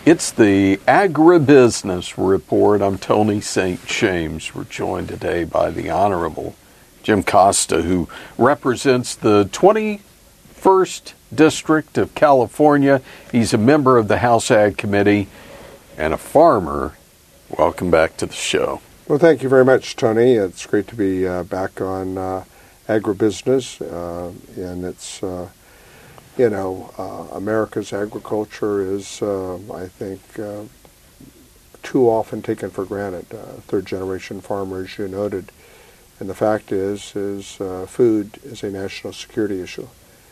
It's the Agribusiness Report. I'm Tony St. James. We're joined today by the Honorable Jim Costa, who represents the 21st District of California. He's a member of the House Ag Committee and a farmer. Welcome back to the show. Well, thank you very much, Tony. It's great to be back on Agribusiness, and it's America's agriculture is, I think, too often taken for granted. Third-generation farmers, you noted, and the fact is food is a national security issue.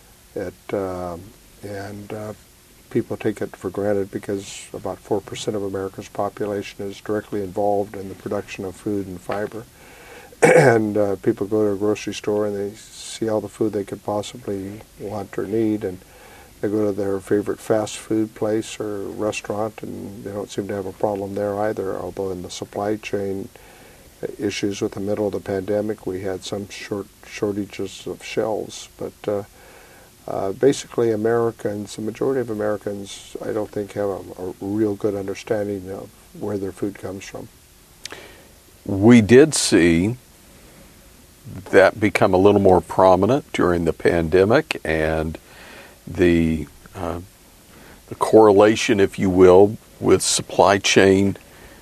People take it for granted because about 4% of America's population is directly involved in the production of food and fiber. And people go to a grocery store and they see all the food they could possibly want or need, and they go to their favorite fast food place or restaurant, and they don't seem to have a problem there either, although in the supply chain issues with the middle of the pandemic, we had some shortages of shelves. But basically Americans, the majority of Americans, I don't think have a real good understanding of where their food comes from. We did see that become a little more prominent during the pandemic, and the correlation, if you will, with supply chain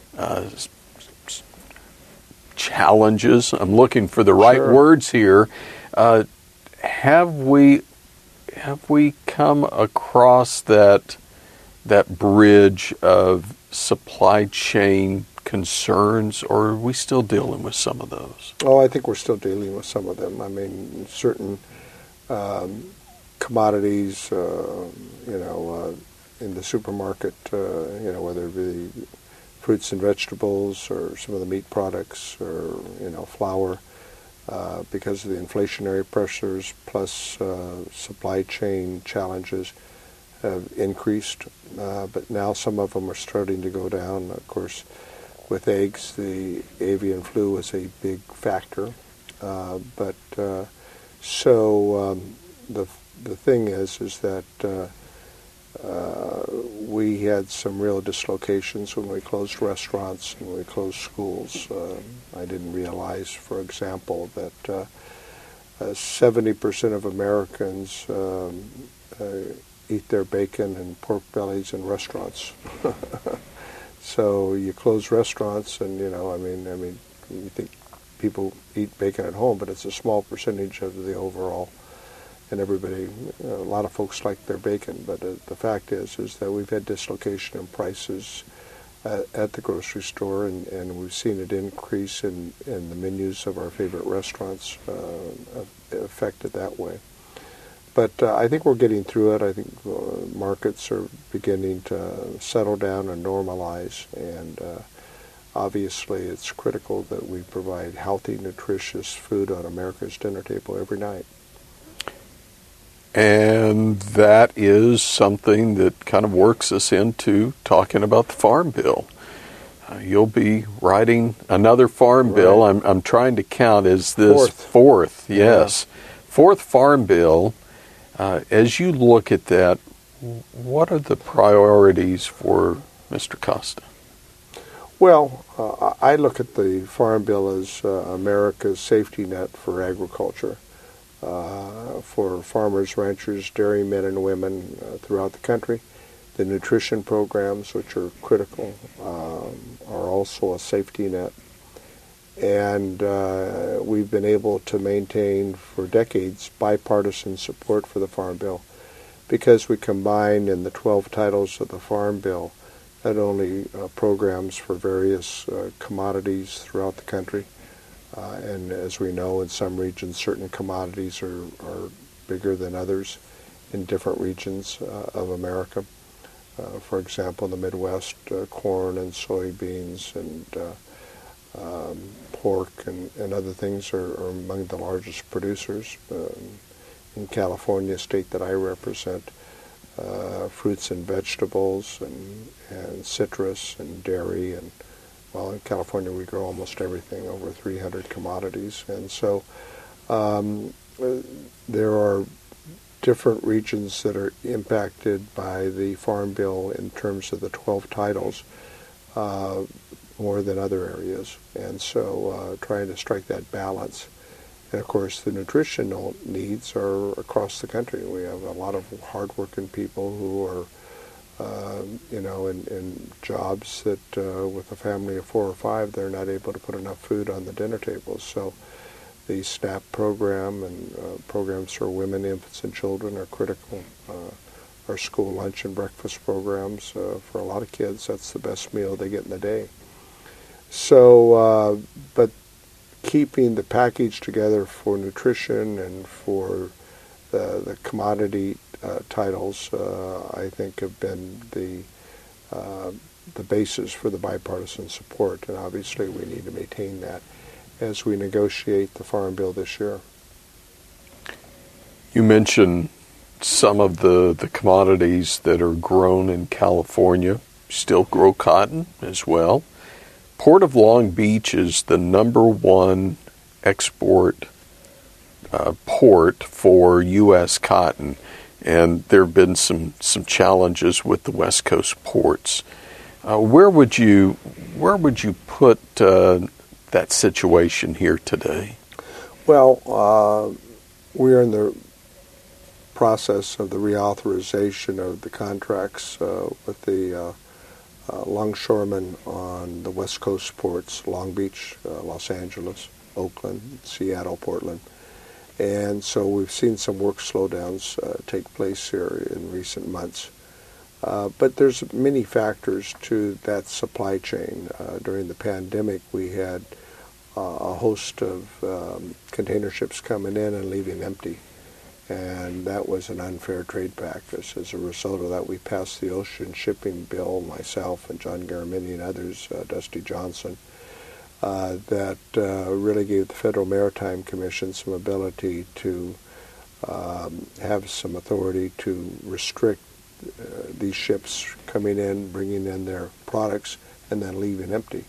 challenges. I'm looking for the right words here. Have we come across that bridge of supply chain concerns, or are we still dealing with some of those? Oh, I think we're still dealing with some of them. I mean, certain commodities, in the supermarket, whether it be fruits and vegetables or some of the meat products or, flour, because of the inflationary pressures plus supply chain challenges have increased. But now some of them are starting to go down. Of course, with eggs, the avian flu was a big factor. The thing is that we had some real dislocations when we closed restaurants and we closed schools. I didn't realize, for example, that 70% of Americans eat their bacon and pork bellies in restaurants. So you close restaurants, and you think people eat bacon at home, but it's a small percentage of the overall. And everybody, a lot of folks like their bacon, but the fact is that we've had dislocation in prices at the grocery store, and we've seen it increase in the menus of our favorite restaurants affected that way. But I think we're getting through it. I think markets are beginning to settle down and normalize, and obviously it's critical that we provide healthy, nutritious food on America's dinner table every night. And that is something that kind of works us into talking about the Farm Bill. You'll be writing another Farm Bill. I'm trying to count. Is this fourth? Yes. Yeah. Fourth Farm Bill. As you look at that, what are the priorities for Mr. Costa? Well, I look at the Farm Bill as America's safety net for agriculture, for farmers, ranchers, dairymen and women throughout the country. The nutrition programs, which are critical, are also a safety net. And we've been able to maintain for decades bipartisan support for the Farm Bill because we combine in the 12 titles of the Farm Bill not only programs for various commodities throughout the country, and as we know, in some regions certain commodities are bigger than others in different regions of America. For example, in the Midwest, corn and soybeans and pork and other things are among the largest producers. In California, a state that I represent, fruits and vegetables and citrus and dairy, and well, in California we grow almost everything, over 300 commodities. And so there are different regions that are impacted by the Farm Bill in terms of the 12 titles more than other areas. And so trying to strike that balance. And of course, the nutritional needs are across the country. We have a lot of hardworking people who are, in jobs that with a family of 4 or 5, they're not able to put enough food on the dinner table. So the SNAP program and programs for women, infants, and children are critical. Our school lunch and breakfast programs, for a lot of kids, that's the best meal they get in the day. So, but keeping the package together for nutrition and for the commodity titles, I think, have been the basis for the bipartisan support, and obviously we need to maintain that as we negotiate the Farm Bill this year. You mentioned some of the commodities that are grown in California. Still grow cotton as well. Port of Long Beach is the #1 export port for U.S. cotton, and there have been some challenges with the West Coast ports. Where would you put that situation here today? Well, we're in the process of the reauthorization of the contracts with the longshoremen on the West Coast ports, Long Beach, Los Angeles, Oakland, Seattle, Portland. And so we've seen some work slowdowns take place here in recent months. But there's many factors to that supply chain. During the pandemic, we had a host of container ships coming in and leaving empty. And that was an unfair trade practice. As a result of that, we passed the Ocean Shipping Bill, myself and John Garamendi and others, Dusty Johnson, that really gave the Federal Maritime Commission some ability to have some authority to restrict these ships coming in, bringing in their products, and then leaving empty.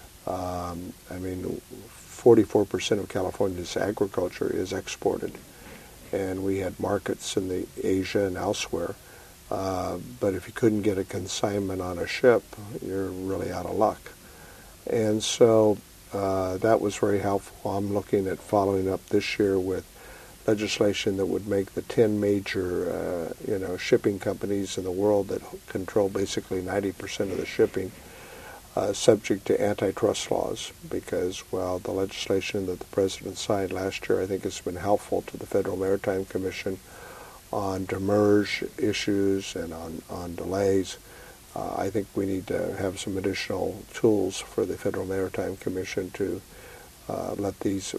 44% of California's agriculture is exported. And we had markets in the Asia and elsewhere. But if you couldn't get a consignment on a ship, you're really out of luck. And so that was very helpful. I'm looking at following up this year with legislation that would make the 10 major shipping companies in the world that control basically 90% of the shipping subject to antitrust laws, because while the legislation that the President signed last year I think has been helpful to the Federal Maritime Commission on demurrage issues and on delays, I think we need to have some additional tools for the Federal Maritime Commission to let these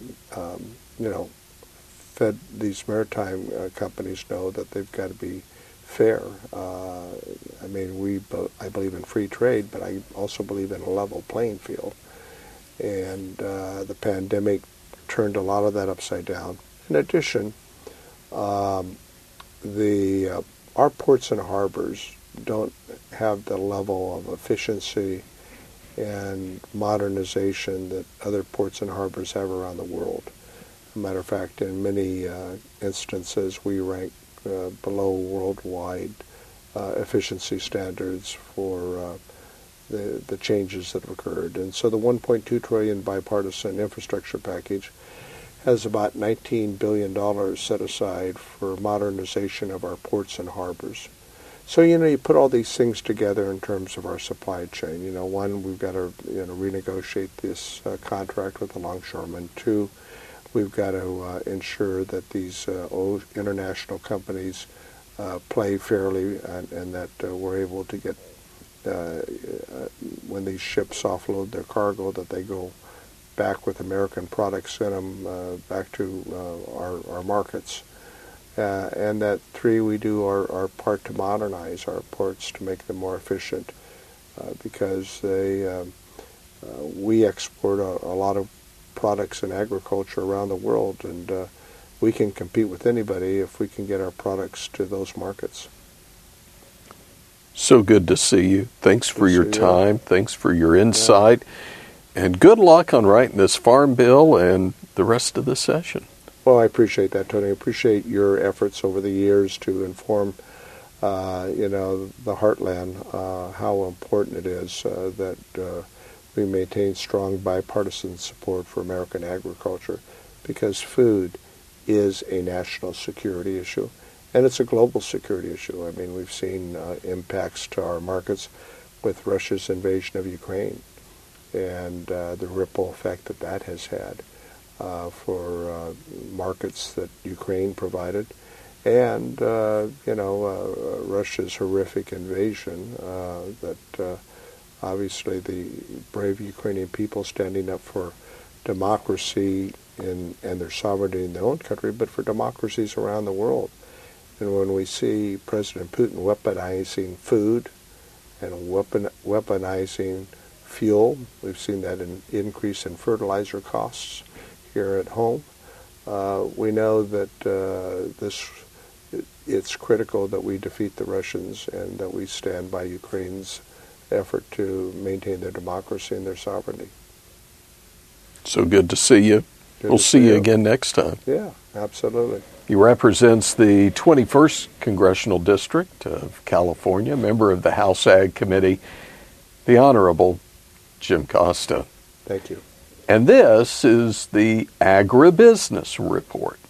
these maritime companies know that they've got to be fair. I believe in free trade, but I also believe in a level playing field. And the pandemic turned a lot of that upside down. In addition, our ports and harbors don't have the level of efficiency and modernization that other ports and harbors have around the world. As a matter of fact, in many instances, we rank below worldwide efficiency standards for the changes that have occurred. And so the $1.2 trillion bipartisan infrastructure package has about $19 billion set aside for modernization of our ports and harbors. So, you put all these things together in terms of our supply chain. One, we've got to renegotiate this contract with the longshoremen. Two, we've got to ensure that these international companies play fairly and that we're able to get, when these ships offload their cargo, that they go back with American products in them back to our markets. And that three, we do our part to modernize our ports to make them more efficient because we export a lot of products in agriculture around the world, and we can compete with anybody if we can get our products to those markets. So good to see you. Thanks for your time. Thanks for your insight. Yeah. And good luck on writing this Farm Bill and the rest of the session. Well, I appreciate that, Tony. I appreciate your efforts over the years to inform, the heartland, how important it is that we maintain strong bipartisan support for American agriculture, because food is a national security issue, and it's a global security issue. I mean, we've seen impacts to our markets with Russia's invasion of Ukraine and the ripple effect that that has had for markets that Ukraine provided, and Russia's horrific invasion that obviously the brave Ukrainian people standing up for democracy and their sovereignty in their own country, but for democracies around the world. And when we see President Putin weaponizing food and weaponizing fuel, we've seen that in increase in fertilizer costs here at home. We know that it's critical that we defeat the Russians and that we stand by Ukraine's effort to maintain their democracy and their sovereignty. So good to see you. We'll see you again next time. Yeah, absolutely. He represents the 21st Congressional District of California, member of the House Ag Committee, the Honorable Jim Costa. Thank you. And this is the Agribusiness Report.